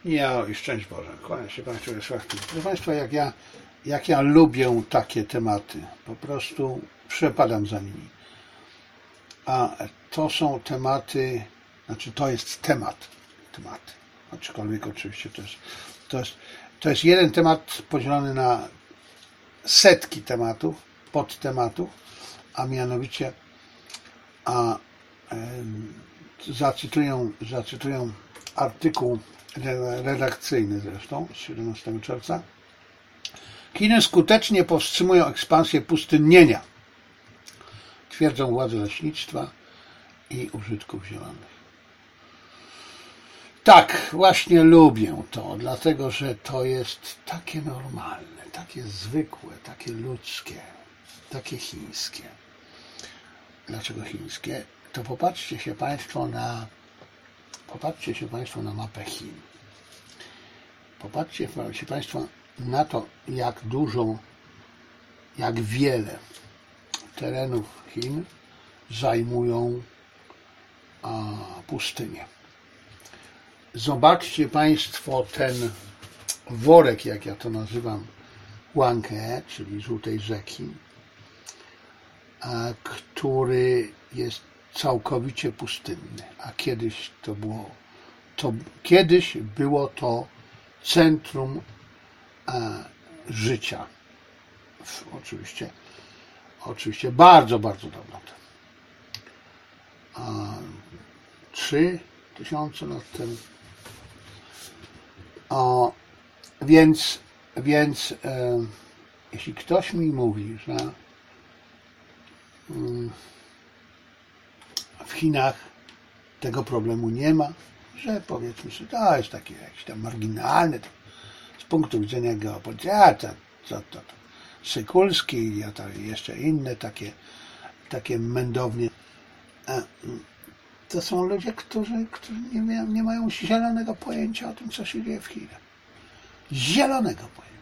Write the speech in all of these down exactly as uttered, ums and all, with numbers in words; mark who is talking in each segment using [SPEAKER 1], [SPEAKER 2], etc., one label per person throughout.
[SPEAKER 1] Ja i szczęść Boże. Kłaniam się Państwu Wiesławski. Proszę Państwa, jak ja, jak ja lubię takie tematy. Po prostu przepadam za nimi. A to są tematy, znaczy to jest temat. Tematy. Aczkolwiek oczywiście to jest, to jest, to jest jeden temat podzielony na setki tematów, podtematów, a mianowicie a, e, zacytuję, zacytuję artykuł redakcyjny zresztą z siedemnastego czerwca. Chiny skutecznie powstrzymują ekspansję pustynnienia, twierdzą władze leśnictwa i użytków zielonych. Tak, właśnie lubię to, dlatego że to jest takie normalne, takie zwykłe, takie ludzkie, takie chińskie. Dlaczego chińskie? To popatrzcie się Państwo na Popatrzcie się Państwo na mapę Chin. Popatrzcie się Państwo na to, jak dużo, jak wiele terenów Chin zajmują a, pustynie. Zobaczcie Państwo ten worek, jak ja to nazywam, Huanghe, czyli Żółtej Rzeki, a, który jest całkowicie pustynny, a kiedyś to było to kiedyś było to centrum e, życia. W, oczywiście oczywiście bardzo, bardzo dawno temu. A, trzy tysiące lat temu. O, więc więc e, jeśli ktoś mi mówi, że mm, w Chinach tego problemu nie ma, że powiedzmy sobie, to jest takie jakieś tam marginalne to z punktu widzenia geopolityki, a to, to, to, to Sykulski, a to jeszcze inne takie, takie mędownie. To są ludzie, którzy, którzy nie, mają, nie mają zielonego pojęcia o tym, co się dzieje w Chinach. Zielonego pojęcia.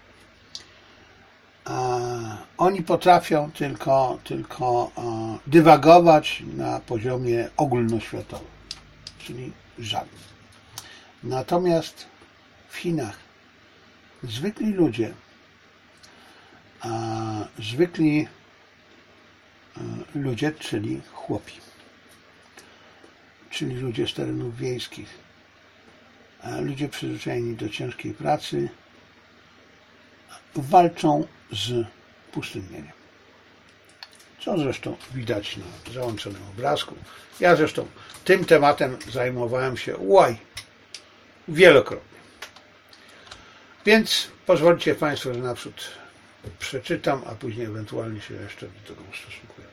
[SPEAKER 1] A oni potrafią tylko, tylko dywagować na poziomie ogólnoświatowym, czyli żadnym. Natomiast w Chinach zwykli ludzie, a zwykli ludzie, czyli chłopi, czyli ludzie z terenów wiejskich, ludzie przyzwyczajeni do ciężkiej pracy, walczą z pustynnieniem. Co zresztą widać na załączonym obrazku. Ja zresztą tym tematem zajmowałem się łaj wielokrotnie. Więc pozwólcie Państwo, że naprzód przeczytam, a później ewentualnie się jeszcze do tego ustosunkuję.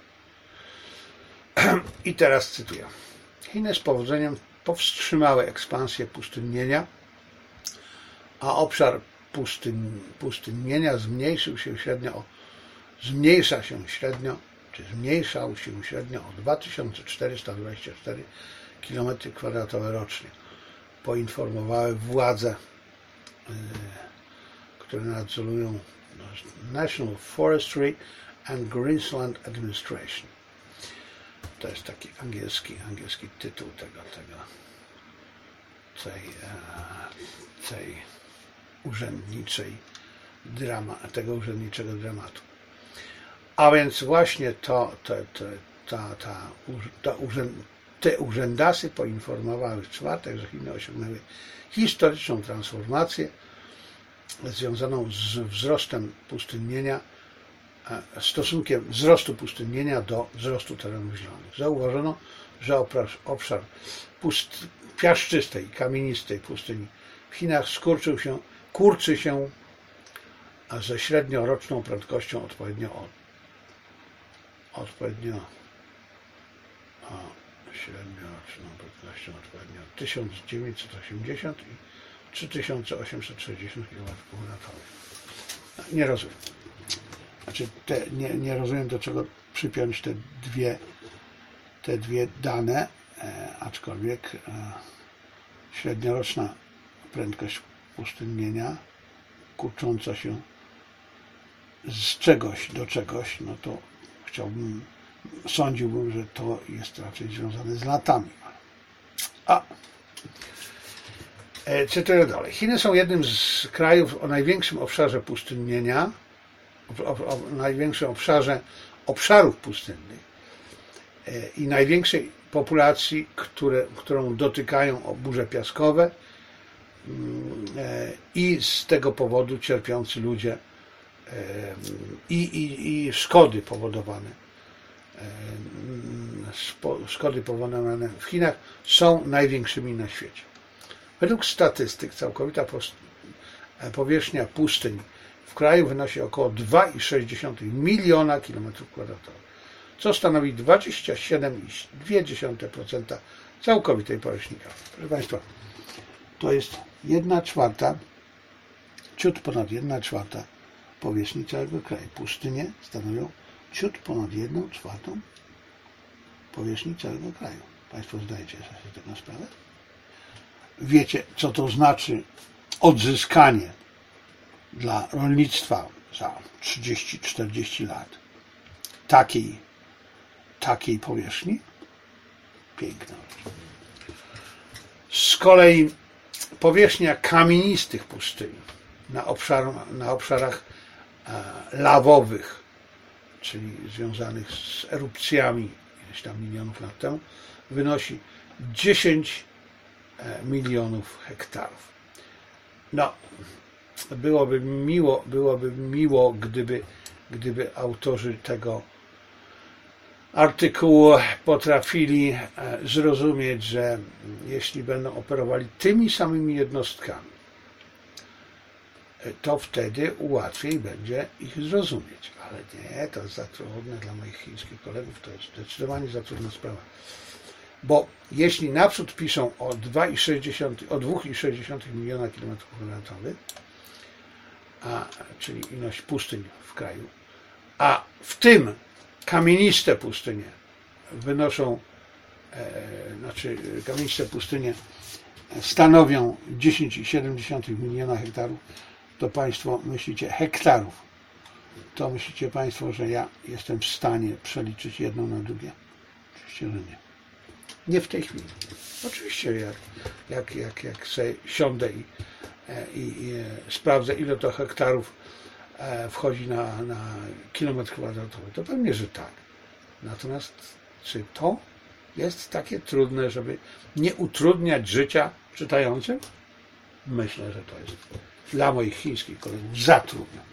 [SPEAKER 1] I teraz cytuję. Chiny z powodzeniem powstrzymały ekspansję pustynnienia, a obszar pustyn, pustynnienia zmniejszył się średnio o, zmniejsza się średnio, czy zmniejszał się średnio o dwa tysiące czterysta dwadzieścia cztery kilometry kwadratowe rocznie. Poinformowały władze, yy, które nadzorują National Forestry and Greensland Administration. To jest taki angielski, angielski tytuł tego, tego tej, tej urzędniczej drama, tego urzędniczego dramatu. A więc właśnie to, to, to, ta, ta, ta urzęd, te urzędasy poinformowały w czwartek, że Chiny osiągnęły historyczną transformację związaną z wzrostem pustynnienia, stosunkiem wzrostu pustynnienia do wzrostu terenów zielonych. Zauważono, że obszar, obszar pust, piaszczystej, kamienistej pustyni w Chinach skurczył się, kurczy się ze średnioroczną prędkością odpowiednio o, odpowiednio o, średnioroczną prędkością odpowiednio tysiąc dziewięćset osiemdziesiąt i trzy tysiące osiemset sześćdziesiąt kilometrów kwadratowych. Nie rozumiem. Znaczy, te, nie, nie rozumiem, do czego przypiąć te dwie, te dwie dane, e, aczkolwiek e, średnioroczna prędkość pustynnienia kurcząca się z czegoś do czegoś, no to chciałbym, sądziłbym, że to jest raczej związane z latami. A Cytuję dalej. Chiny są jednym z krajów o największym obszarze pustynnienia, o, o, o największym obszarze obszarów pustynnych i największej populacji, które, którą dotykają burze piaskowe i z tego powodu cierpiący ludzie i, i, i szkody powodowane. Szkody powodowane w Chinach są największymi na świecie. Według statystyk całkowita powierzchnia pustyń w kraju wynosi około dwa i sześć dziesiątych miliona kilometrów kwadratowych, co stanowi dwadzieścia siedem przecinek dwa procent całkowitej powierzchni kraju. Proszę Państwa, to jest jedna czwarta, ciut ponad jedna czwarta powierzchni całego kraju. Pustynie stanowią ciut ponad jedną czwartą powierzchni całego kraju. Państwo zdajecie sobie z tego sprawę? Wiecie, co to znaczy odzyskanie dla rolnictwa za trzydzieści czterdzieści lat takiej, takiej powierzchni? Piękna. Z kolei powierzchnia kamienistych pustyni na, obszar, na obszarach lawowych, czyli związanych z erupcjami ileś tam milionów lat temu, wynosi dziesięć milionów hektarów. No, byłoby miło, byłoby miło, gdyby, gdyby autorzy tego artykułu potrafili zrozumieć, że jeśli będą operowali tymi samymi jednostkami, to wtedy łatwiej będzie ich zrozumieć. Ale nie, to jest za trudne dla moich chińskich kolegów, to jest zdecydowanie za trudna sprawa. Bo jeśli naprzód piszą o dwa i sześć dziesiątych miliona kilometrów kwadratowych, a, czyli ilość pustyń w kraju, a w tym kamieniste pustynie wynoszą, e, znaczy kamieniste pustynie stanowią dziesięć przecinek siedem dziesiątych miliona hektarów, to Państwo myślicie hektarów, to myślicie Państwo, że ja jestem w stanie przeliczyć jedną na drugie? Oczywiście, że nie. Nie w tej chwili. Oczywiście jak, jak, jak, jak sobie siądę i, i, i sprawdzę, ile to hektarów wchodzi na, na kilometr kwadratowy, to pewnie, że tak. Natomiast czy to jest takie trudne, żeby nie utrudniać życia czytającym? Myślę, że to jest dla moich chińskich kolegów za trudne.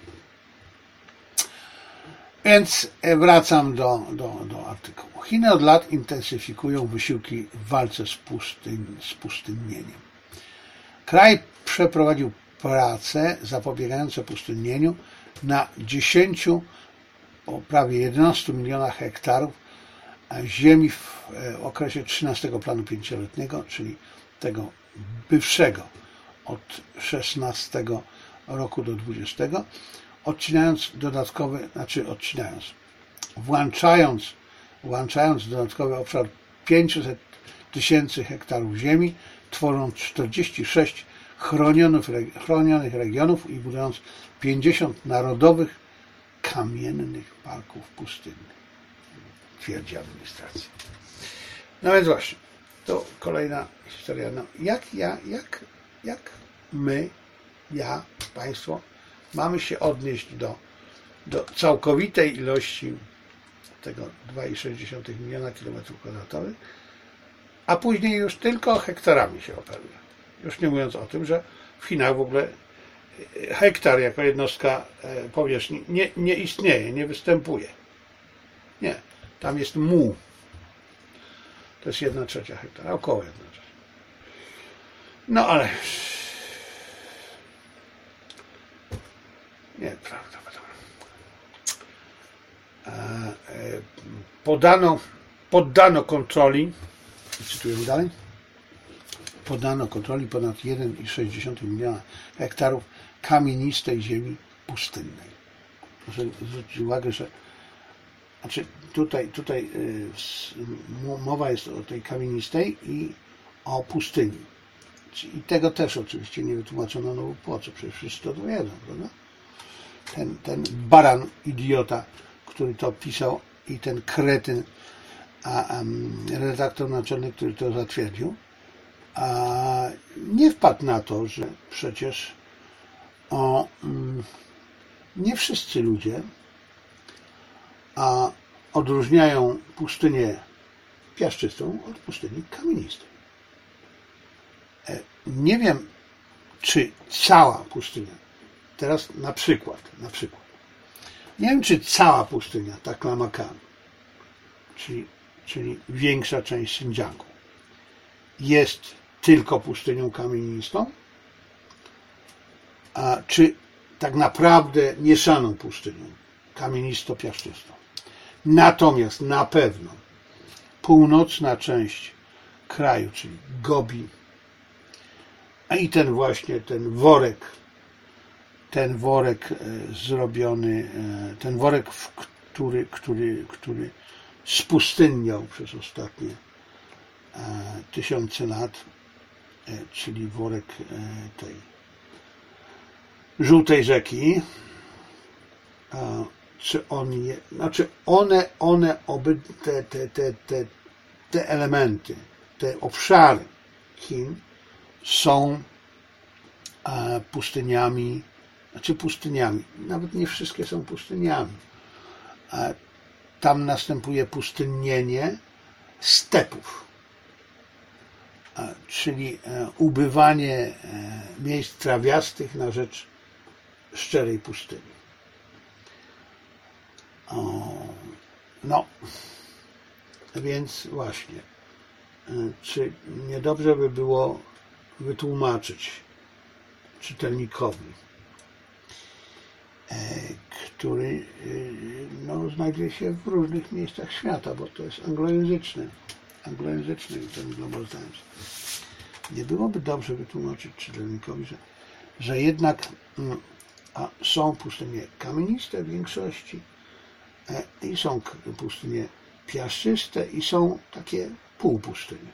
[SPEAKER 1] Więc wracam do, do, do artykułu. Chiny od lat intensyfikują wysiłki w walce z, pustyń, z pustynnieniem. Kraj przeprowadził prace zapobiegające pustynnieniu na dziesięciu, o prawie jedenastu milionach hektarów ziemi w okresie trzynastego planu pięcioletniego, czyli tego bywszego od szesnastego roku do dwudziestego, odcinając dodatkowy, znaczy odcinając, włączając, włączając dodatkowy obszar pięćset tysięcy hektarów ziemi, tworząc czterdzieści sześć chronionych, chronionych regionów i budując pięćdziesiąt narodowych kamiennych parków pustynnych, twierdzi administracja. No więc właśnie, to kolejna historia. No, jak ja, jak, jak my, ja, Państwo mamy się odnieść do, do całkowitej ilości tego dwa i sześć dziesiątych miliona kilometrów kwadratowych, a później już tylko hektarami się operuje. Już nie mówiąc o tym, że w Chinach w ogóle hektar jako jednostka powierzchni nie, nie istnieje, nie występuje. Nie, tam jest mu. To jest jedna trzecia hektara, około jedna trzecia. No ale nie, prawda. Podano, poddano kontroli, cytuję dalej, poddano kontroli ponad jeden i sześć dziesiątych miliona hektarów kamienistej ziemi pustynnej. Proszę zwrócić uwagę, że znaczy tutaj, tutaj mowa jest o tej kamienistej i o pustyni. I tego też oczywiście nie wytłumaczono, no po co, przecież wszyscy to wiedzą, prawda? Ten, ten baran idiota, który to pisał, i ten kretyn, a, a redaktor naczelny, który to zatwierdził, a nie wpadł na to, że przecież o, nie wszyscy ludzie a odróżniają pustynię piaszczystą od pustyni kamienistej. Nie wiem, czy cała pustynia, teraz na przykład, na przykład, nie wiem, czy cała pustynia Taklamakan, czyli, czyli większa część Xinjiangu, jest tylko pustynią kamienistą, a czy tak naprawdę mieszaną pustynią kamienisto-piaszczystą. Natomiast na pewno północna część kraju, czyli Gobi, a i ten właśnie, ten worek, ten worek zrobiony, ten worek, który, który, który spustynniał przez ostatnie tysiące lat, czyli worek tej żółtej rzeki, czy on je, znaczy one, one oby te, te, te, te, te elementy, te obszary Chin są pustyniami, znaczy pustyniami, nawet nie wszystkie są pustyniami. Tam następuje pustynnienie stepów, czyli ubywanie miejsc trawiastych na rzecz szczerej pustyni. No, więc właśnie, czy niedobrze by było wytłumaczyć czytelnikowi, który no, znajduje się w różnych miejscach świata, bo to jest anglojęzyczny, anglojęzyczny ten Global Times. Nie byłoby dobrze wytłumaczyć czytelnikowi, że, że jednak a są pustynie kamieniste w większości i są pustynie piaszczyste i są takie półpustynie.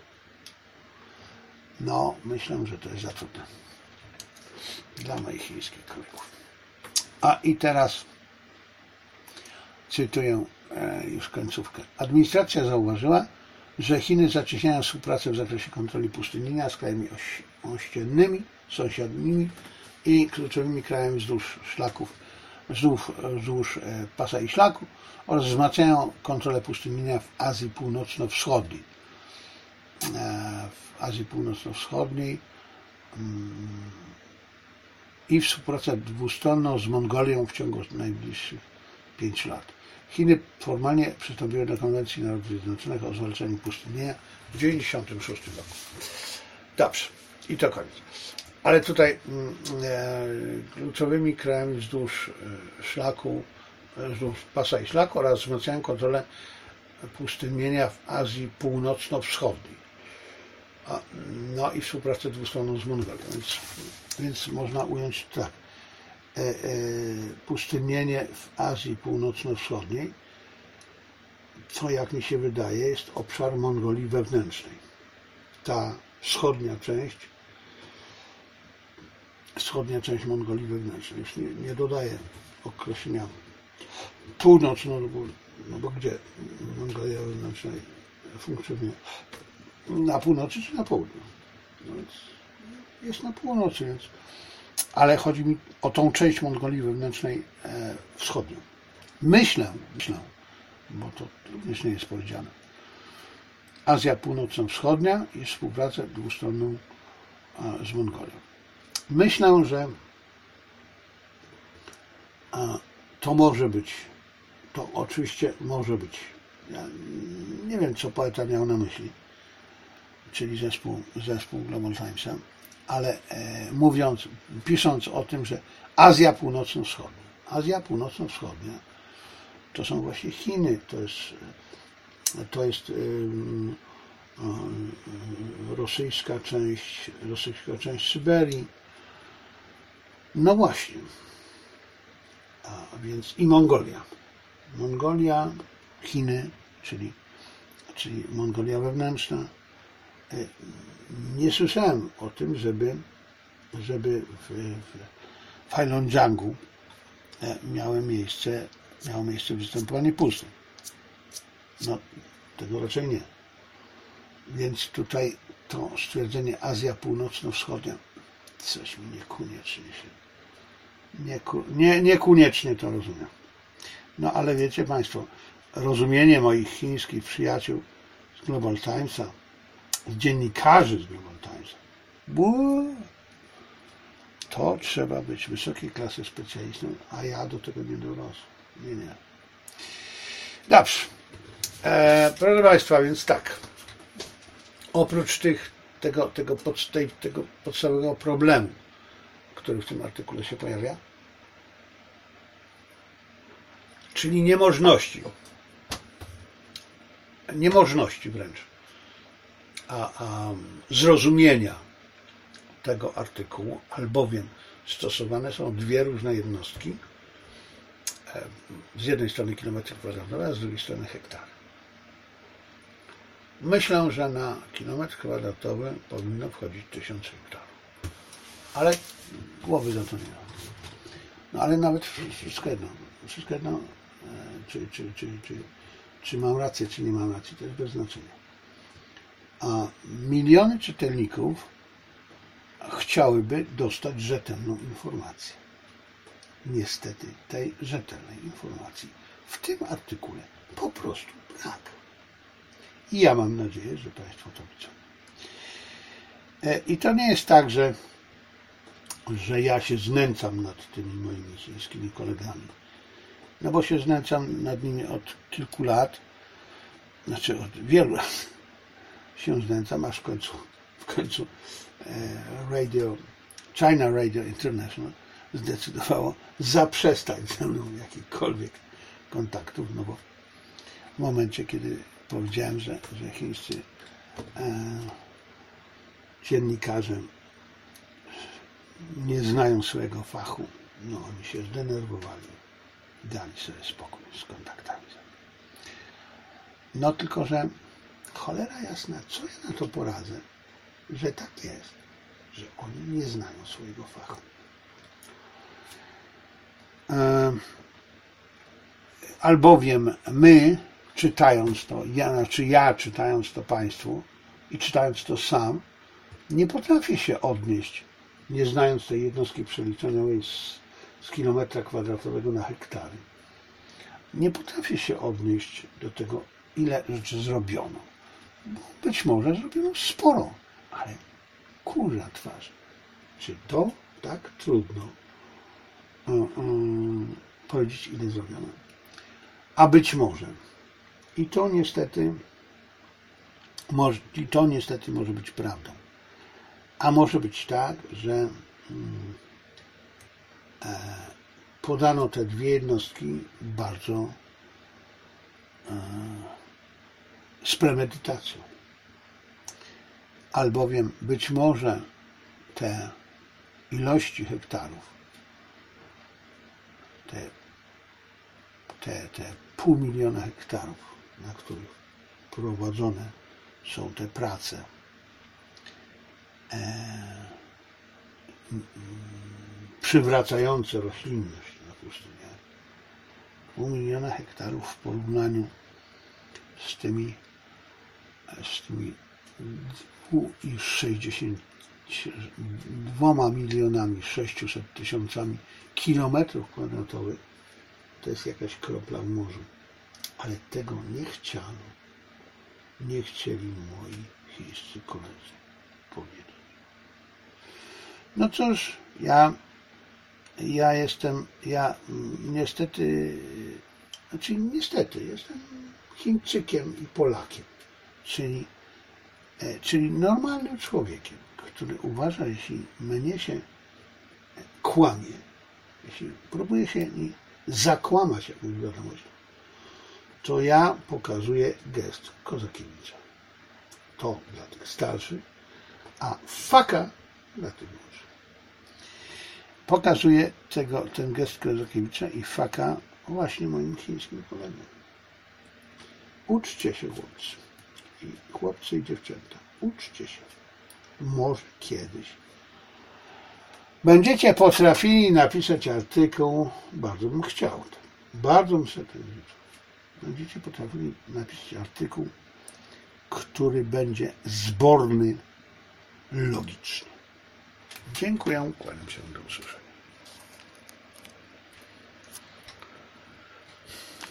[SPEAKER 1] No, myślę, że to jest za trudne dla moich chińskich kolegów. A i teraz cytuję już końcówkę. Administracja zauważyła, że Chiny zacieśniają współpracę w zakresie kontroli pustynienia z krajami ościennymi, sąsiadnimi i kluczowymi krajami wzdłuż szlaków, wzdłuż, wzdłuż pasa i szlaku oraz wzmacniają kontrolę pustynienia w Azji Północno-Wschodniej. W Azji Północno-Wschodniej i współpracę dwustronną z Mongolią w ciągu najbliższych pięciu lat. Chiny formalnie przystąpiły do Konwencji Narodów Zjednoczonych o zwalczaniu pustynienia w tysiąc dziewięćset dziewięćdziesiątym szóstym roku. Dobrze, i to koniec. Ale tutaj e, kluczowymi krajami wzdłuż szlaku, wzdłuż pasa i szlaku oraz wzmacniają kontrolę pustynienia w Azji Północno-Wschodniej. A, no i współpracę dwustronną z Mongolią. Więc, więc można ująć tak. E, e, pustynienie w Azji Północno-Wschodniej, co jak mi się wydaje, jest obszar Mongolii wewnętrznej. Ta wschodnia część, wschodnia część Mongolii wewnętrznej, już nie, nie dodaję określenia północno, no bo, no bo gdzie Mongolia wewnętrzna funkcjonuje? Na północy czy na południu? No więc jest na północy, więc ale chodzi mi o tą część Mongolii wewnętrznej e, wschodnią. Myślę, myślę, bo to również nie jest powiedziane. Azja Północno-Wschodnia i współpracę dwustronną e, z Mongolią. Myślę, że e, to może być, to oczywiście może być. Ja nie wiem, co poeta miał na myśli, czyli zespół, zespół Global Timesa, ale e, mówiąc, pisząc o tym, że Azja Północno-Wschodnia, Azja Północno-Wschodnia to są właśnie Chiny, to jest, to jest y, y, rosyjska część, rosyjska część Syberii. No właśnie, a więc i Mongolia. Mongolia, Chiny, czyli, czyli Mongolia wewnętrzna. Nie słyszałem o tym, żeby, żeby w, w Heilongjiangu miało miejsce, miało miejsce występowanie pustyń. No, tego raczej nie. Więc tutaj to stwierdzenie Azja Północno-Wschodnia coś mi niekoniecznie się nie, nie, niekoniecznie to rozumiem. No ale wiecie Państwo, rozumienie moich chińskich przyjaciół z Global Timesa, z dziennikarzy z Global Timesa, buu, to trzeba być wysokiej klasy specjalistą, a ja do tego nie dorosłem. Nie, nie. Dobrze. E, proszę Państwa, więc tak. Oprócz tych, tego, tego, pod, tej, tego podstawowego problemu, który w tym artykule się pojawia, czyli niemożności, niemożności wręcz, a, a zrozumienia tego artykułu, albowiem stosowane są dwie różne jednostki, z jednej strony kilometry kwadratowe, a z drugiej strony hektary. Myślę, że na kilometr kwadratowy powinno wchodzić tysiąc hektarów, ale głowy za to nie ma. No ale nawet wszystko jedno, wszystko jedno, czy, czy, czy, czy, czy mam rację, czy nie mam racji, to jest bez znaczenia. A miliony czytelników chciałyby dostać rzetelną informację. Niestety tej rzetelnej informacji w tym artykule po prostu brak. I ja mam nadzieję, że Państwo to widzą. I to nie jest tak, że, że ja się znęcam nad tymi moimi chińskimi kolegami. No bo się znęcam nad nimi od kilku lat, znaczy od wielu lat się znęcam, aż w końcu, w końcu Radio, China Radio International zdecydowało zaprzestać ze mną jakichkolwiek kontaktów, no bo w momencie, kiedy powiedziałem, że, że chińscy e, dziennikarze nie znają swojego fachu, no oni się zdenerwowali i dali sobie spokój z kontaktami. No tylko, że cholera jasna, co ja na to poradzę, że tak jest, że oni nie znają swojego fachu. E, albowiem my, czytając to, ja, znaczy ja czytając to Państwu i czytając to sam, nie potrafię się odnieść, nie znając tej jednostki przeliczeniowej z, z kilometra kwadratowego na hektary. Nie potrafię się odnieść do tego, ile rzeczy zrobiono. Bo być może zrobiono sporo, ale kurza twarz. Czy to tak trudno um, um, powiedzieć, ile zrobiono? A być może. I to niestety może, i to niestety może być prawdą. A może być tak, że um, e, podano te dwie jednostki bardzo e, z premedytacją. Albowiem być może te ilości hektarów, te, te, te pół miliona hektarów, na których prowadzone są te prace, e, m, przywracające roślinność na pustyniach, pół miliona hektarów w porównaniu z tymi, z tymi i sześćdziesięcioma dwoma milionami sześciuset tysiącami kilometrów kwadratowych, to jest jakaś kropla w morzu. Ale tego nie chciano, nie chcieli moi chińscy koledzy powiedzieć. No cóż, ja, ja jestem, ja niestety, znaczy niestety, jestem Chińczykiem i Polakiem, czyli Czyli normalnym człowiekiem, który uważa, jeśli mnie się kłamie, jeśli próbuje się zakłamać jakąś wiadomość, to ja pokazuję gest Kozakiewicza. To dla tych starszych, a faka dla tych młodszych. Pokazuję tego, ten gest Kozakiewicza i faka właśnie moim chińskim kolegom. Uczcie się, chłopcy. I chłopcy i dziewczęta, uczcie się. Może kiedyś będziecie potrafili napisać artykuł, bardzo bym chciał, bardzo bym sobie tego życzył. Będziecie potrafili napisać artykuł, który będzie zborny logicznie. Dziękuję, kłaniam się, do usłyszenia.